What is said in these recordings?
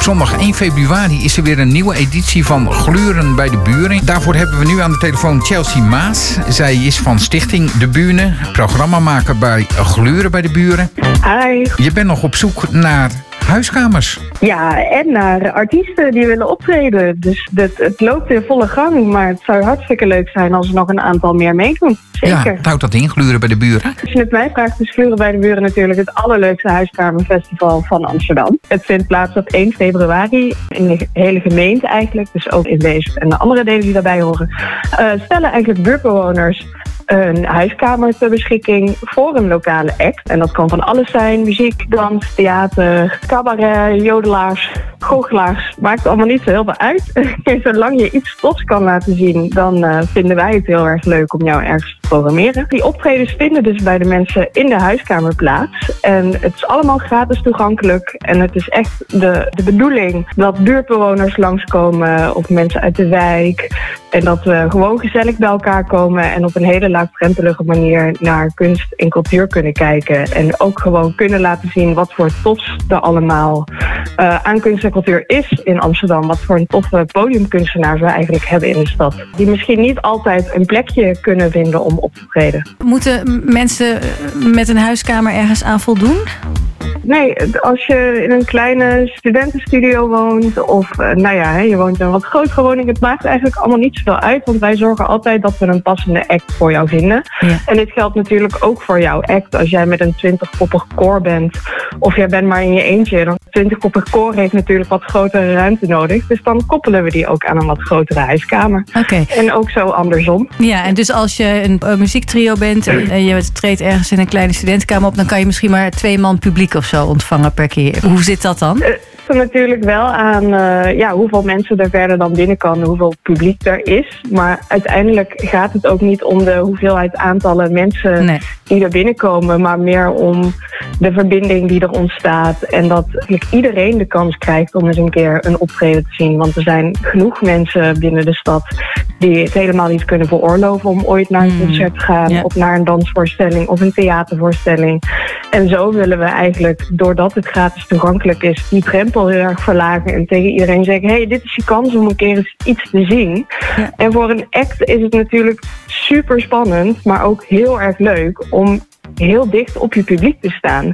zondag 1 februari is er weer een nieuwe editie van Gluren bij de Buren. Daarvoor hebben we nu aan de telefoon Chelsea Maas. Zij is van Stichting De Buren, programmamaker bij Gluren bij de Buren. Hi. Je bent nog op zoek naar huiskamers. Ja, en naar artiesten die willen optreden. Dus het loopt in volle gang, maar het zou hartstikke leuk zijn als er nog een aantal meer meedoen. Zeker. Ja, wat houdt dat in, Gluren bij de Buren? Als je het mij vraagt, is Gluren bij de Buren natuurlijk het allerleukste huiskamerfestival van Amsterdam. Het vindt plaats op 1 februari in de hele gemeente eigenlijk, dus ook in Weesp en de andere delen die daarbij horen. Stellen eigenlijk buurtbewoners een huiskamer ter beschikking voor een lokale act. En dat kan van alles zijn: muziek, dans, theater, cabaret, jodelaars, goochelaars. Maakt allemaal niet zo heel veel uit. Zolang je iets tofs kan laten zien, dan vinden wij het heel erg leuk om jou ergens te programmeren. Die optredens vinden dus bij de mensen in de huiskamer plaats. En het is allemaal gratis toegankelijk. En het is echt de bedoeling dat buurtbewoners langskomen of mensen uit de wijk. En dat we gewoon gezellig bij elkaar komen en op een hele laagdrempelige manier naar kunst en cultuur kunnen kijken. En ook gewoon kunnen laten zien wat voor tofs er allemaal aan kunst en cultuur is in Amsterdam. Wat voor een toffe podiumkunstenaars we eigenlijk hebben in de stad. Die misschien niet altijd een plekje kunnen vinden om op te treden. Moeten mensen met een huiskamer ergens aan voldoen? Nee, als je in een kleine studentenstudio woont of je woont in een wat grotere woning, het maakt eigenlijk allemaal niet zoveel uit, want wij zorgen altijd dat we een passende act voor jou vinden. Ja. En dit geldt natuurlijk ook voor jouw act. Als jij met een 20-koppig koor bent of jij bent maar in je eentje, dan 20-koppig koor heeft natuurlijk wat grotere ruimte nodig. Dus dan koppelen we die ook aan een wat grotere huiskamer. Okay. En ook zo andersom. Ja, en dus als je een muziektrio bent en je treedt ergens in een kleine studentenkamer op, dan kan je misschien maar 2 man publiek of zo ontvangen per keer. Hoe zit dat dan? Het ligt er natuurlijk wel aan hoeveel mensen er verder dan binnen kan, hoeveel publiek er is. Maar uiteindelijk gaat het ook niet om de hoeveelheid aantallen mensen die er binnenkomen, maar meer om de verbinding die er ontstaat. En dat eigenlijk iedereen de kans krijgt om eens een keer een optreden te zien. Want er zijn genoeg mensen binnen de stad die het helemaal niet kunnen veroorloven om ooit naar een concert te gaan, of naar een dansvoorstelling of een theatervoorstelling. En zo willen we eigenlijk, doordat het gratis toegankelijk is, die drempel heel erg verlagen en tegen iedereen zeggen: hey, dit is je kans om een keer eens iets te zien. Ja. En voor een act is het natuurlijk super spannend, maar ook heel erg leuk om heel dicht op je publiek te staan.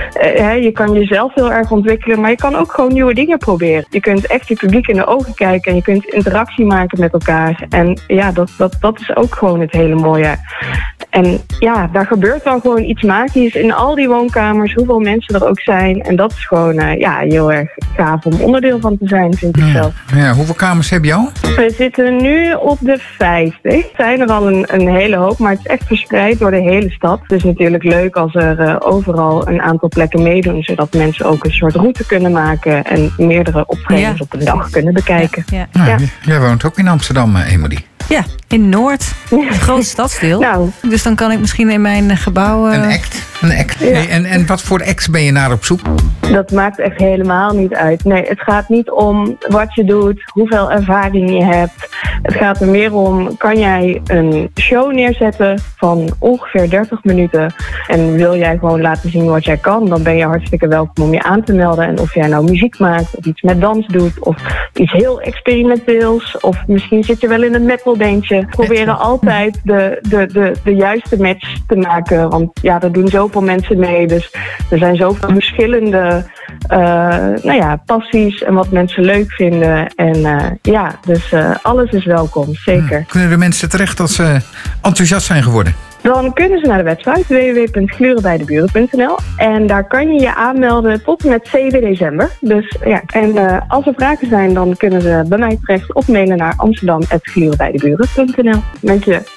Je kan jezelf heel erg ontwikkelen, maar je kan ook gewoon nieuwe dingen proberen. Je kunt echt je publiek in de ogen kijken en je kunt interactie maken met elkaar. En ja, dat is ook gewoon het hele mooie. En ja, daar gebeurt dan gewoon iets magisch in al die woonkamers, hoeveel mensen er ook zijn. En dat is gewoon heel erg gaaf om onderdeel van te zijn, vind ik zelf. Ja, hoeveel kamers heb je al? We zitten nu op de 50. Het zijn er al een hele hoop, maar het is echt verspreid door de hele stad. Het is natuurlijk leuk als er overal een aantal plekken meedoen, zodat mensen ook een soort route kunnen maken en meerdere optredens op een dag kunnen bekijken. Jij woont ook in Amsterdam, Emily. Ja, in Noord. Een groot stadsdeel. Dus dan kan ik misschien in mijn gebouw... Een act. Ja. Hey, en wat voor acts ben je naar op zoek? Dat maakt echt helemaal niet uit. Nee, het gaat niet om wat je doet, hoeveel ervaring je hebt. Het gaat er meer om, kan jij een show neerzetten van ongeveer 30 minuten en wil jij gewoon laten zien wat jij kan, dan ben je hartstikke welkom om je aan te melden. En of jij nou muziek maakt, of iets met dans doet, of iets heel experimenteels, of misschien zit je wel in een metalbandje. We proberen altijd de juiste match te maken, want ja, daar doen zoveel mensen mee. Dus er zijn zoveel verschillende passies en wat mensen leuk vinden. En dus alles is welkom, zeker. Kunnen de mensen terecht als ze enthousiast zijn geworden? Dan kunnen ze naar de website www.glurenbijdeburen.nl en daar kan je je aanmelden tot en met 7 december. Dus als er vragen zijn, dan kunnen ze bij mij terecht of mailen naar amsterdam@glurenbijdeburen.nl. Dank je.